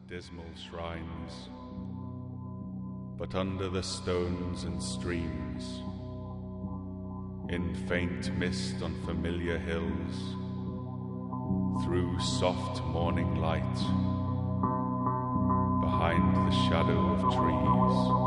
dismal shrines, but under the stones and streams, in faint mist on familiar hills, through soft morning light, behind the shadow of trees.